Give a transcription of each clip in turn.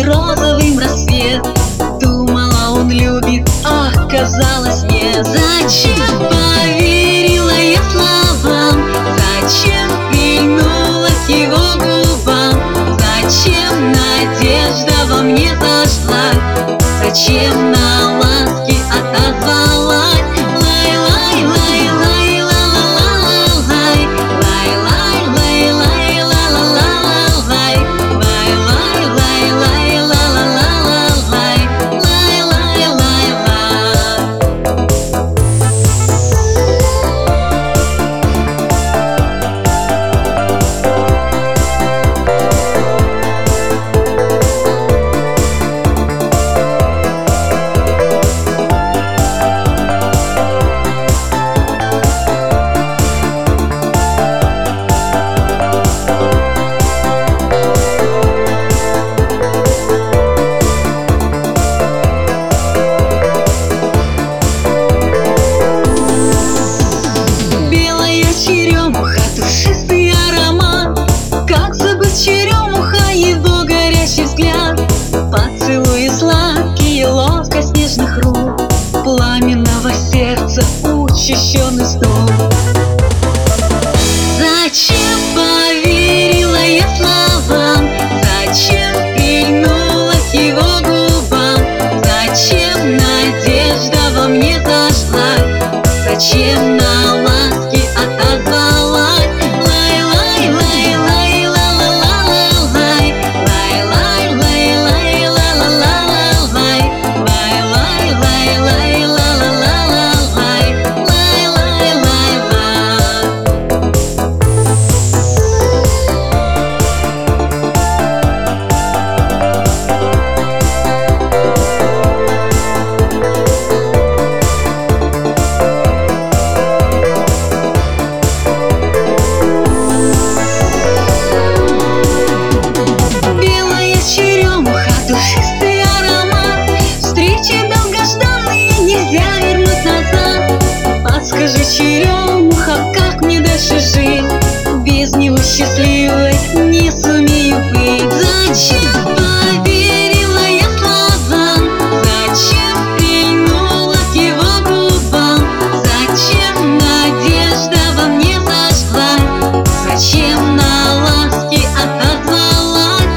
розовым рассвет. Думала, он любит, ах, казалось, нет. Зачем поверила я словам? Зачем прильнула к его губам? Зачем надежда во мне зажгла? Зачем на ласки отозвалась? Черемуха, душистый аромат. Как забыть черемуха, его горящий взгляд, поцелуи сладкие, ловкость нежных рук, пламенного сердца учащенный стук. Зачем поверила я словам? Зачем прильнула к его губам? Зачем надежда во мне зажгла? Зачем на ласки отозвалась? Душистый аромат, встречи долгожданные, нельзя вернуть назад. Подскажи, черемуха, как мне дальше жить? Без него счастливой не сумею быть. Зачем поверила я словам? Зачем прильнула к его губам? Зачем надежда во мне зажгла? Зачем на ласки отозвалась?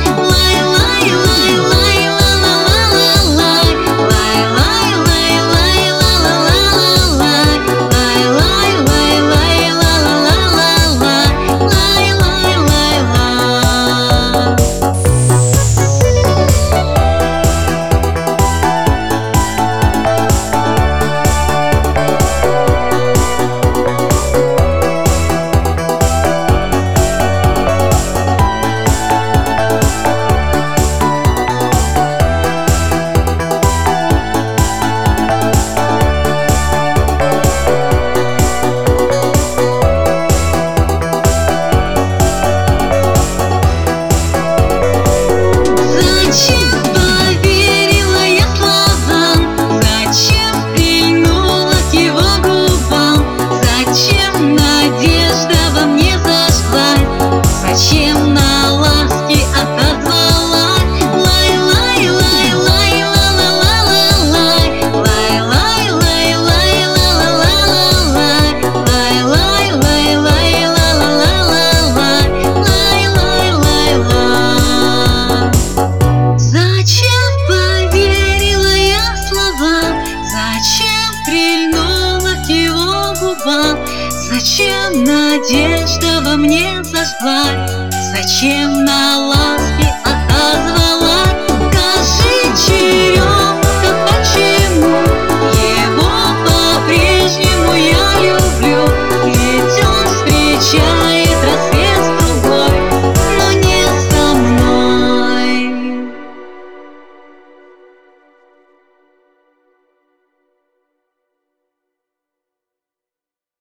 Зачем на ласки отозвалась? Зачем поверила я словам? Зачем прильнула к его губам? Зачем надежда во мне зажгла? Зачем на ласки